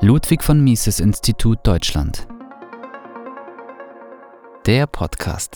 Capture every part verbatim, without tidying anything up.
Ludwig von Mises Institut Deutschland. Der Podcast.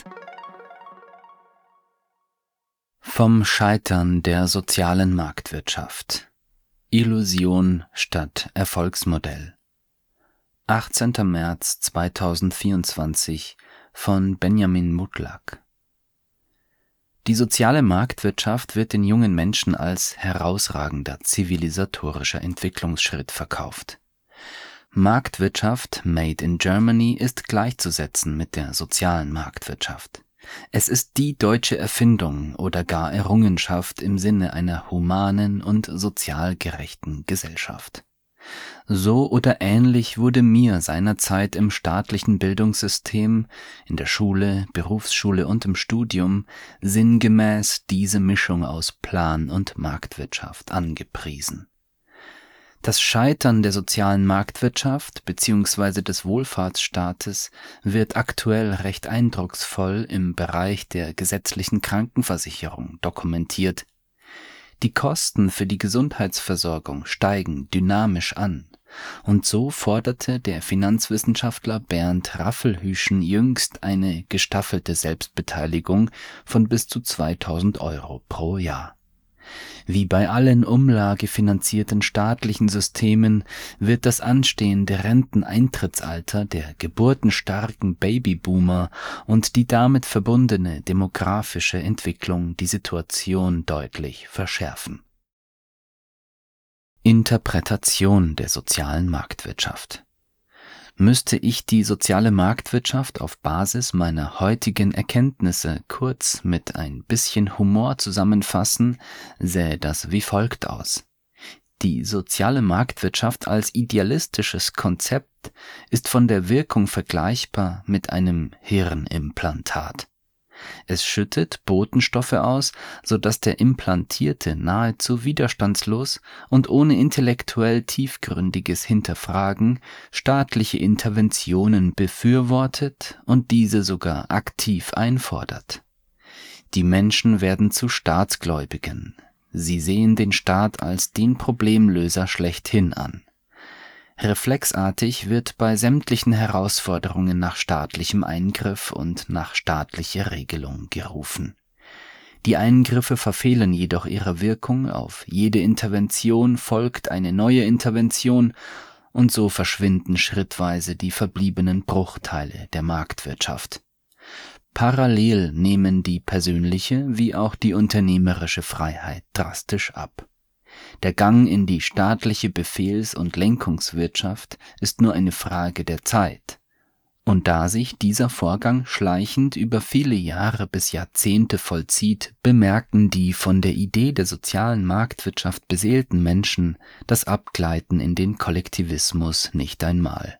Vom Scheitern der sozialen Marktwirtschaft. Illusion statt Erfolgsmodell. achtzehnter März zweitausendvierundzwanzig von Benjamin Mutlak. Die soziale Marktwirtschaft wird den jungen Menschen als herausragender zivilisatorischer Entwicklungsschritt verkauft. Marktwirtschaft made in Germany ist gleichzusetzen mit der sozialen Marktwirtschaft. Es ist die deutsche Erfindung oder gar Errungenschaft im Sinne einer humanen und sozial gerechten Gesellschaft. So oder ähnlich wurde mir seinerzeit im staatlichen Bildungssystem, in der Schule, Berufsschule und im Studium sinngemäß diese Mischung aus Plan- und Marktwirtschaft angepriesen. Das Scheitern der sozialen Marktwirtschaft bzw. des Wohlfahrtsstaates wird aktuell recht eindrucksvoll im Bereich der gesetzlichen Krankenversicherung dokumentiert. Die Kosten für die Gesundheitsversorgung steigen dynamisch an, und so forderte der Finanzwissenschaftler Bernd Raffelhüschen jüngst eine gestaffelte Selbstbeteiligung von bis zu zweitausend Euro pro Jahr. Wie bei allen umlagefinanzierten staatlichen Systemen wird das anstehende Renteneintrittsalter der geburtenstarken Babyboomer und die damit verbundene demografische Entwicklung die Situation deutlich verschärfen. Interpretation der sozialen Marktwirtschaft. Müsste ich die soziale Marktwirtschaft auf Basis meiner heutigen Erkenntnisse kurz mit ein bisschen Humor zusammenfassen, sähe das wie folgt aus. Die soziale Marktwirtschaft als idealistisches Konzept ist von der Wirkung vergleichbar mit einem Hirnimplantat. Es schüttet Botenstoffe aus, sodass der Implantierte nahezu widerstandslos und ohne intellektuell tiefgründiges Hinterfragen staatliche Interventionen befürwortet und diese sogar aktiv einfordert. Die Menschen werden zu Staatsgläubigen. Sie sehen den Staat als den Problemlöser schlechthin an. Reflexartig wird bei sämtlichen Herausforderungen nach staatlichem Eingriff und nach staatlicher Regelung gerufen. Die Eingriffe verfehlen jedoch ihre Wirkung, auf jede Intervention folgt eine neue Intervention und so verschwinden schrittweise die verbliebenen Bruchteile der Marktwirtschaft. Parallel nehmen die persönliche wie auch die unternehmerische Freiheit drastisch ab. Der Gang in die staatliche Befehls- und Lenkungswirtschaft ist nur eine Frage der Zeit. Und da sich dieser Vorgang schleichend über viele Jahre bis Jahrzehnte vollzieht, bemerken die von der Idee der sozialen Marktwirtschaft beseelten Menschen das Abgleiten in den Kollektivismus nicht einmal.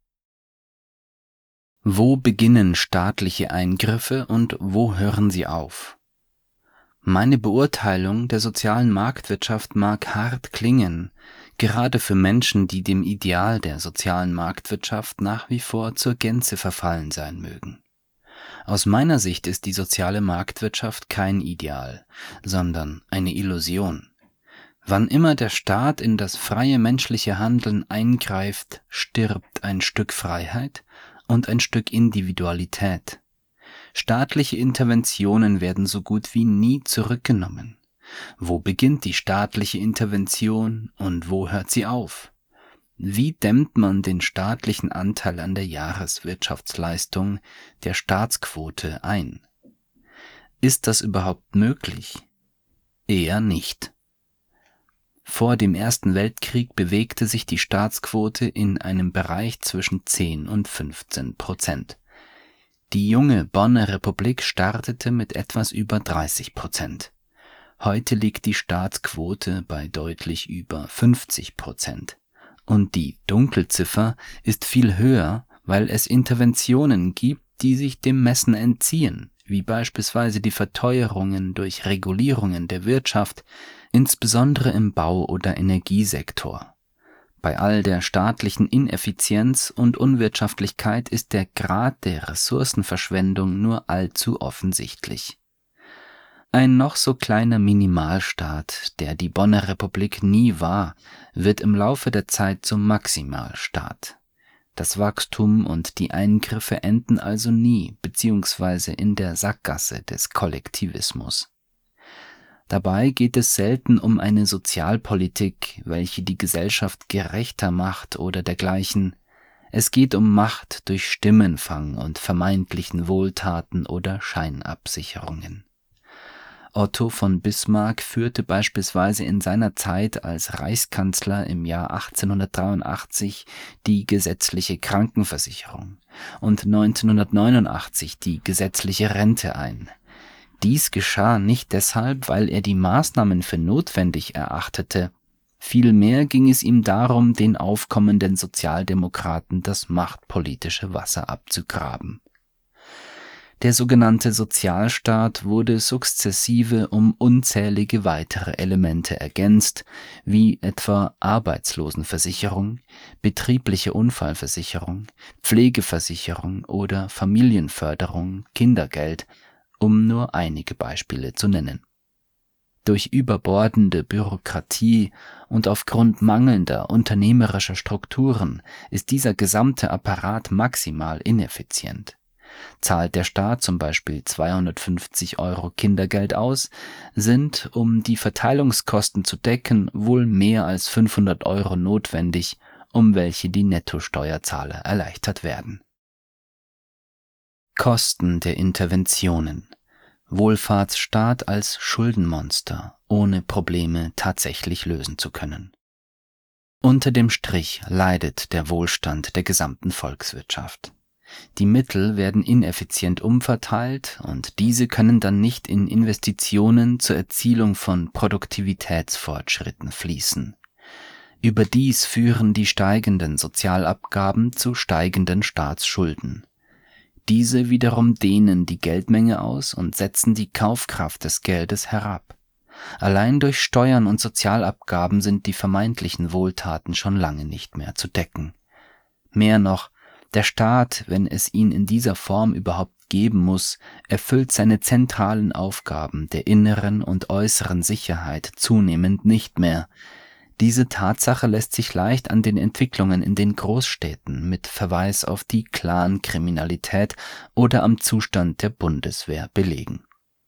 Wo beginnen staatliche Eingriffe und wo hören sie auf? Meine Beurteilung der sozialen Marktwirtschaft mag hart klingen, gerade für Menschen, die dem Ideal der sozialen Marktwirtschaft nach wie vor zur Gänze verfallen sein mögen. Aus meiner Sicht ist die soziale Marktwirtschaft kein Ideal, sondern eine Illusion. Wann immer der Staat in das freie menschliche Handeln eingreift, stirbt ein Stück Freiheit und ein Stück Individualität. Staatliche Interventionen werden so gut wie nie zurückgenommen. Wo beginnt die staatliche Intervention und wo hört sie auf? Wie dämmt man den staatlichen Anteil an der Jahreswirtschaftsleistung, der Staatsquote, ein? Ist das überhaupt möglich? Eher nicht. Vor dem Ersten Weltkrieg bewegte sich die Staatsquote in einem Bereich zwischen zehn und fünfzehn Prozent. Die junge Bonner Republik startete mit etwas über dreißig Prozent. Heute liegt die Staatsquote bei deutlich über fünfzig Prozent. Und die Dunkelziffer ist viel höher, weil es Interventionen gibt, die sich dem Messen entziehen, wie beispielsweise die Verteuerungen durch Regulierungen der Wirtschaft, insbesondere im Bau- oder Energiesektor. Bei all der staatlichen Ineffizienz und Unwirtschaftlichkeit ist der Grad der Ressourcenverschwendung nur allzu offensichtlich. Ein noch so kleiner Minimalstaat, der die Bonner Republik nie war, wird im Laufe der Zeit zum Maximalstaat. Das Wachstum und die Eingriffe enden also nie bzw. in der Sackgasse des Kollektivismus. Dabei geht es selten um eine Sozialpolitik, welche die Gesellschaft gerechter macht oder dergleichen. Es geht um Macht durch Stimmenfang und vermeintlichen Wohltaten oder Scheinabsicherungen. Otto von Bismarck führte beispielsweise in seiner Zeit als Reichskanzler im Jahr achtzehnhundertdreiundachtzig die gesetzliche Krankenversicherung und neunzehnhundertneunundachtzig die gesetzliche Rente ein. Dies geschah nicht deshalb, weil er die Maßnahmen für notwendig erachtete. Vielmehr ging es ihm darum, den aufkommenden Sozialdemokraten das machtpolitische Wasser abzugraben. Der sogenannte Sozialstaat wurde sukzessive um unzählige weitere Elemente ergänzt, wie etwa Arbeitslosenversicherung, betriebliche Unfallversicherung, Pflegeversicherung oder Familienförderung, Kindergeld, um nur einige Beispiele zu nennen. Durch überbordende Bürokratie und aufgrund mangelnder unternehmerischer Strukturen ist dieser gesamte Apparat maximal ineffizient. Zahlt der Staat zum Beispiel zweihundertfünfzig Euro Kindergeld aus, sind, um die Verteilungskosten zu decken, wohl mehr als fünfhundert Euro notwendig, um welche die Nettosteuerzahler erleichtert werden. Kosten der Interventionen. Wohlfahrtsstaat als Schuldenmonster, ohne Probleme tatsächlich lösen zu können. Unter dem Strich leidet der Wohlstand der gesamten Volkswirtschaft. Die Mittel werden ineffizient umverteilt und diese können dann nicht in Investitionen zur Erzielung von Produktivitätsfortschritten fließen. Überdies führen die steigenden Sozialabgaben zu steigenden Staatsschulden. Diese wiederum dehnen die Geldmenge aus und setzen die Kaufkraft des Geldes herab. Allein durch Steuern und Sozialabgaben sind die vermeintlichen Wohltaten schon lange nicht mehr zu decken. Mehr noch, der Staat, wenn es ihn in dieser Form überhaupt geben muss, erfüllt seine zentralen Aufgaben der inneren und äußeren Sicherheit zunehmend nicht mehr. Diese Tatsache lässt sich leicht an den Entwicklungen in den Großstädten mit Verweis auf die Clankriminalität oder am Zustand der Bundeswehr belegen.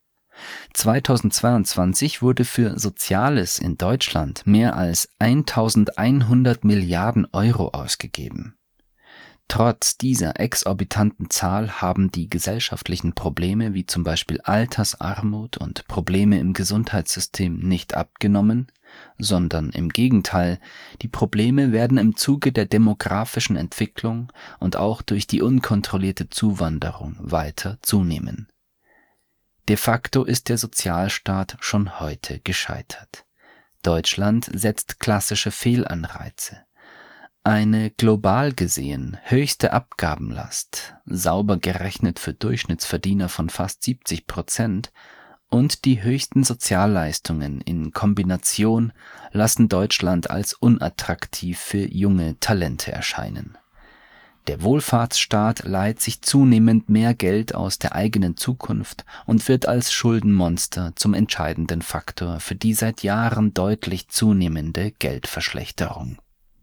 zweitausendzweiundzwanzig wurde für Soziales in Deutschland mehr als eintausendeinhundert Milliarden Euro ausgegeben. Trotz dieser exorbitanten Zahl haben die gesellschaftlichen Probleme wie zum Beispiel Altersarmut und Probleme im Gesundheitssystem nicht abgenommen, sondern im Gegenteil, die Probleme werden im Zuge der demografischen Entwicklung und auch durch die unkontrollierte Zuwanderung weiter zunehmen. De facto ist der Sozialstaat schon heute gescheitert. Deutschland setzt klassische Fehlanreize. Eine global gesehen höchste Abgabenlast, sauber gerechnet für Durchschnittsverdiener von fast siebzig Prozent, und die höchsten Sozialleistungen in Kombination lassen Deutschland als unattraktiv für junge Talente erscheinen. Der Wohlfahrtsstaat leiht sich zunehmend mehr Geld aus der eigenen Zukunft und wird als Schuldenmonster zum entscheidenden Faktor für die seit Jahren deutlich zunehmende Geldverschlechterung.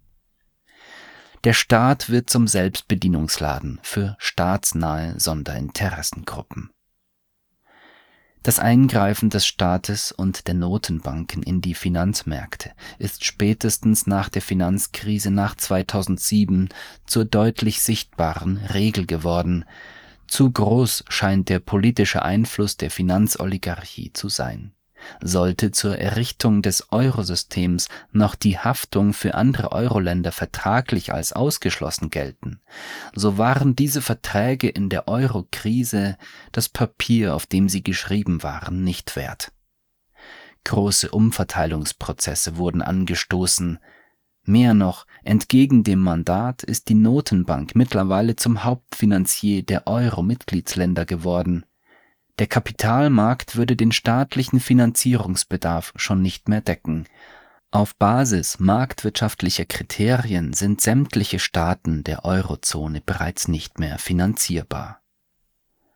Der Staat wird zum Selbstbedienungsladen für staatsnahe Sonderinteressengruppen. Das Eingreifen des Staates und der Notenbanken in die Finanzmärkte ist spätestens nach der Finanzkrise nach zweitausendsieben zur deutlich sichtbaren Regel geworden. Zu groß scheint der politische Einfluss der Finanzoligarchie zu sein. Sollte zur Errichtung des Eurosystems noch die Haftung für andere Euro-Länder vertraglich als ausgeschlossen gelten, so waren diese Verträge in der Euro-Krise das Papier, auf dem sie geschrieben waren, nicht wert. Große Umverteilungsprozesse wurden angestoßen. Mehr noch, entgegen dem Mandat ist die Notenbank mittlerweile zum Hauptfinanzier der Euro-Mitgliedsländer geworden. Der Kapitalmarkt würde den staatlichen Finanzierungsbedarf schon nicht mehr decken. Auf Basis marktwirtschaftlicher Kriterien sind sämtliche Staaten der Eurozone bereits nicht mehr finanzierbar.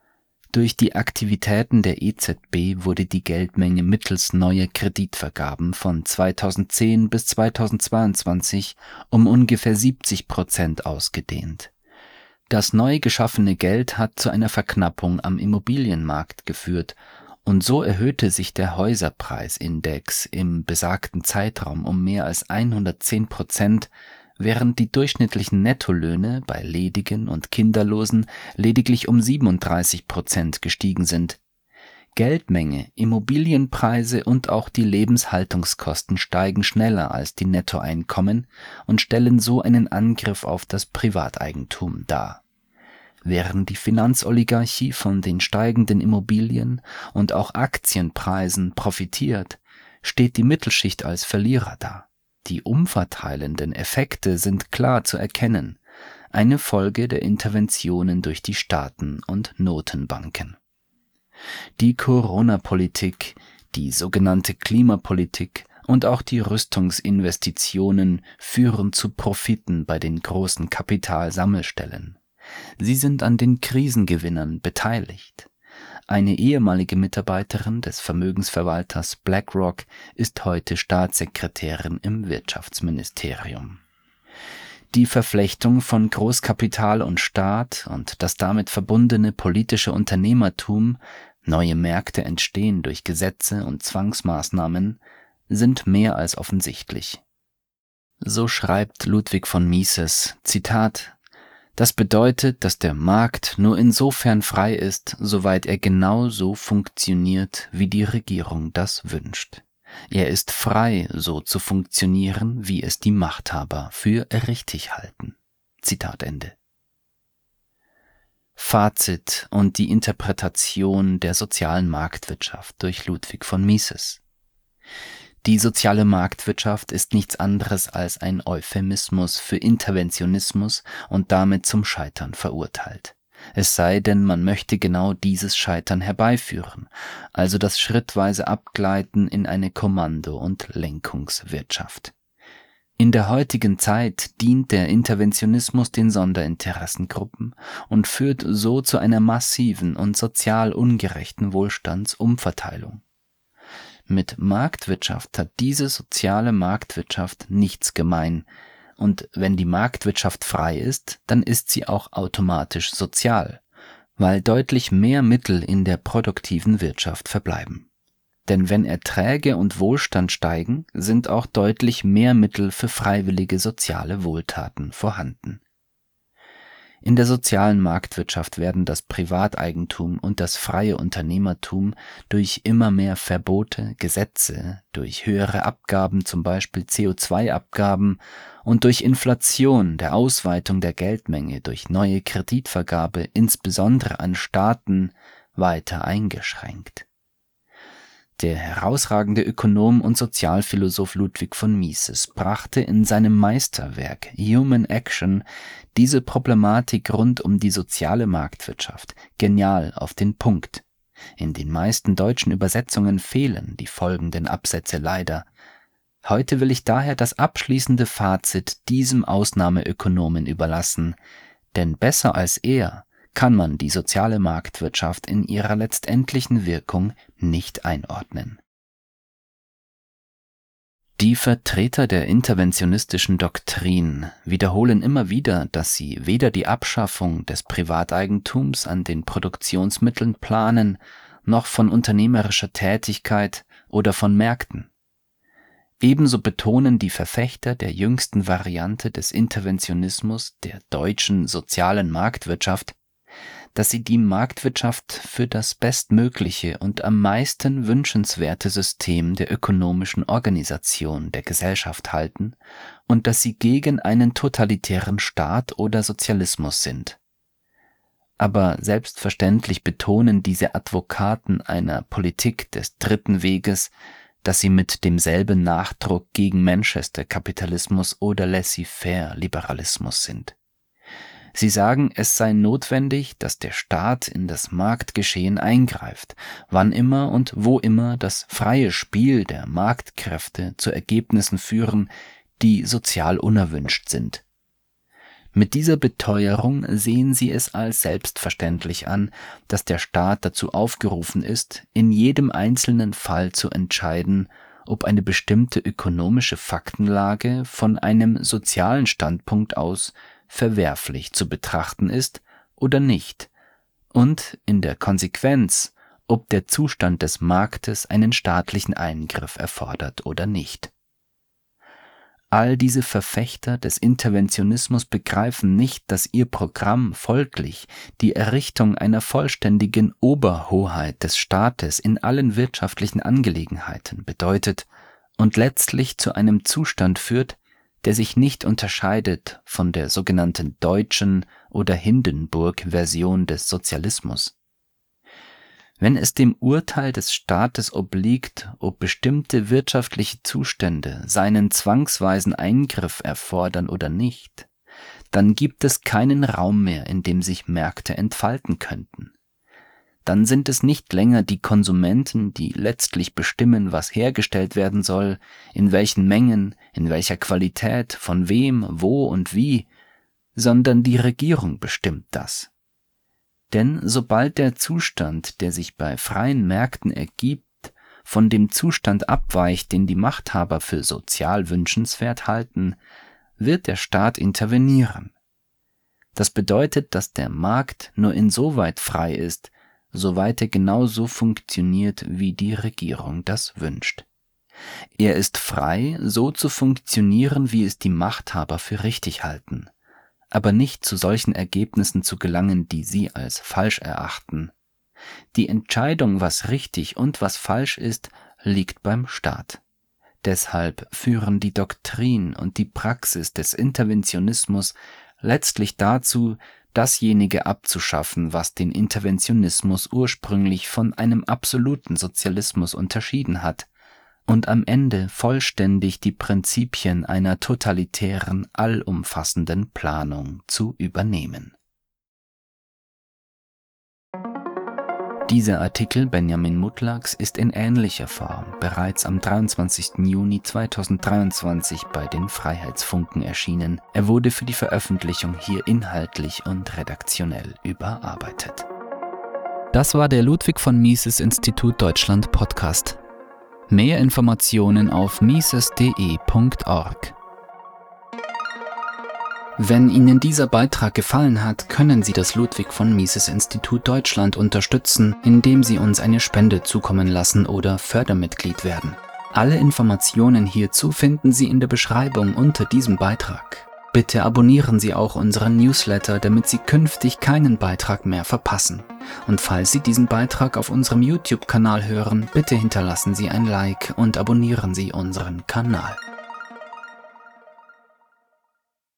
Durch die Aktivitäten der E Z B wurde die Geldmenge mittels neuer Kreditvergaben von zweitausendzehn bis zweitausendzweiundzwanzig um ungefähr siebzig Prozent ausgedehnt. Das neu geschaffene Geld hat zu einer Verknappung am Immobilienmarkt geführt und so erhöhte sich der Häuserpreisindex im besagten Zeitraum um mehr als hundertzehn Prozent, während die durchschnittlichen Nettolöhne bei Ledigen und Kinderlosen lediglich um siebenunddreißig Prozent gestiegen sind. Geldmenge, Immobilienpreise und auch die Lebenshaltungskosten steigen schneller als die Nettoeinkommen und stellen so einen Angriff auf das Privateigentum dar. Während die Finanzoligarchie von den steigenden Immobilien- und auch Aktienpreisen profitiert, steht die Mittelschicht als Verlierer da. Die umverteilenden Effekte sind klar zu erkennen, eine Folge der Interventionen durch die Staaten und Notenbanken. Die Corona-Politik, die sogenannte Klimapolitik und auch die Rüstungsinvestitionen führen zu Profiten bei den großen Kapitalsammelstellen. Sie sind an den Krisengewinnern beteiligt. Eine ehemalige Mitarbeiterin des Vermögensverwalters BlackRock ist heute Staatssekretärin im Wirtschaftsministerium. Die Verflechtung von Großkapital und Staat und das damit verbundene politische Unternehmertum, neue Märkte entstehen durch Gesetze und Zwangsmaßnahmen, sind mehr als offensichtlich. So schreibt Ludwig von Mises, Zitat: Das bedeutet, dass der Markt nur insofern frei ist, soweit er genau so funktioniert, wie die Regierung das wünscht. Er ist frei, so zu funktionieren, wie es die Machthaber für richtig halten. Zitat Ende. Fazit und die Interpretation der sozialen Marktwirtschaft durch Ludwig von Mises. Die soziale Marktwirtschaft ist nichts anderes als ein Euphemismus für Interventionismus und damit zum Scheitern verurteilt. Es sei denn, man möchte genau dieses Scheitern herbeiführen, also das schrittweise Abgleiten in eine Kommando- und Lenkungswirtschaft. In der heutigen Zeit dient der Interventionismus den Sonderinteressengruppen und führt so zu einer massiven und sozial ungerechten Wohlstandsumverteilung. Mit Marktwirtschaft hat diese soziale Marktwirtschaft nichts gemein, und wenn die Marktwirtschaft frei ist, dann ist sie auch automatisch sozial, weil deutlich mehr Mittel in der produktiven Wirtschaft verbleiben. Denn wenn Erträge und Wohlstand steigen, sind auch deutlich mehr Mittel für freiwillige soziale Wohltaten vorhanden. In der sozialen Marktwirtschaft werden das Privateigentum und das freie Unternehmertum durch immer mehr Verbote, Gesetze, durch höhere Abgaben, zum Beispiel C O zwei Abgaben, und durch Inflation, der Ausweitung der Geldmenge durch neue Kreditvergabe, insbesondere an Staaten, weiter eingeschränkt. Der herausragende Ökonom und Sozialphilosoph Ludwig von Mises brachte in seinem Meisterwerk Human Action diese Problematik rund um die soziale Marktwirtschaft genial auf den Punkt. In den meisten deutschen Übersetzungen fehlen die folgenden Absätze leider. Heute will ich daher das abschließende Fazit diesem Ausnahmeökonomen überlassen, denn besser als er kann man die soziale Marktwirtschaft in ihrer letztendlichen Wirkung nicht einordnen. Die Vertreter der interventionistischen Doktrin wiederholen immer wieder, dass sie weder die Abschaffung des Privateigentums an den Produktionsmitteln planen, noch von unternehmerischer Tätigkeit oder von Märkten. Ebenso betonen die Verfechter der jüngsten Variante des Interventionismus, der deutschen sozialen Marktwirtschaft, dass sie die Marktwirtschaft für das bestmögliche und am meisten wünschenswerte System der ökonomischen Organisation der Gesellschaft halten und dass sie gegen einen totalitären Staat oder Sozialismus sind. Aber selbstverständlich betonen diese Advokaten einer Politik des dritten Weges, dass sie mit demselben Nachdruck gegen Manchester-Kapitalismus oder Laissez-faire-Liberalismus sind. Sie sagen, es sei notwendig, dass der Staat in das Marktgeschehen eingreift, wann immer und wo immer das freie Spiel der Marktkräfte zu Ergebnissen führen, die sozial unerwünscht sind. Mit dieser Beteuerung sehen sie es als selbstverständlich an, dass der Staat dazu aufgerufen ist, in jedem einzelnen Fall zu entscheiden, ob eine bestimmte ökonomische Faktenlage von einem sozialen Standpunkt aus verwerflich zu betrachten ist oder nicht, und in der Konsequenz, ob der Zustand des Marktes einen staatlichen Eingriff erfordert oder nicht. All diese Verfechter des Interventionismus begreifen nicht, dass ihr Programm folglich die Errichtung einer vollständigen Oberhoheit des Staates in allen wirtschaftlichen Angelegenheiten bedeutet und letztlich zu einem Zustand führt, der sich nicht unterscheidet von der sogenannten deutschen oder Hindenburg-Version des Sozialismus. Wenn es dem Urteil des Staates obliegt, ob bestimmte wirtschaftliche Zustände seinen zwangsweisen Eingriff erfordern oder nicht, dann gibt es keinen Raum mehr, in dem sich Märkte entfalten könnten. Dann sind es nicht länger die Konsumenten, die letztlich bestimmen, was hergestellt werden soll, in welchen Mengen, in welcher Qualität, von wem, wo und wie, sondern die Regierung bestimmt das. Denn sobald der Zustand, der sich bei freien Märkten ergibt, von dem Zustand abweicht, den die Machthaber für sozial wünschenswert halten, wird der Staat intervenieren. Das bedeutet, dass der Markt nur insoweit frei ist, soweit er genauso funktioniert, wie die Regierung das wünscht. Er ist frei, so zu funktionieren, wie es die Machthaber für richtig halten, aber nicht zu solchen Ergebnissen zu gelangen, die sie als falsch erachten. Die Entscheidung, was richtig und was falsch ist, liegt beim Staat. Deshalb führen die Doktrin und die Praxis des Interventionismus letztlich dazu, dasjenige abzuschaffen, was den Interventionismus ursprünglich von einem absoluten Sozialismus unterschieden hat, und am Ende vollständig die Prinzipien einer totalitären, allumfassenden Planung zu übernehmen. Dieser Artikel Benjamin Mutlaks ist in ähnlicher Form bereits am dreiundzwanzigsten Juni zweitausenddreiundzwanzig bei den Freiheitsfunken erschienen. Er wurde für die Veröffentlichung hier inhaltlich und redaktionell überarbeitet. Das war der Ludwig von Mises Institut Deutschland Podcast. Mehr Informationen auf mises punkt de punkt org. Wenn Ihnen dieser Beitrag gefallen hat, können Sie das Ludwig von Mises Institut Deutschland unterstützen, indem Sie uns eine Spende zukommen lassen oder Fördermitglied werden. Alle Informationen hierzu finden Sie in der Beschreibung unter diesem Beitrag. Bitte abonnieren Sie auch unseren Newsletter, damit Sie künftig keinen Beitrag mehr verpassen. Und falls Sie diesen Beitrag auf unserem YouTube-Kanal hören, bitte hinterlassen Sie ein Like und abonnieren Sie unseren Kanal.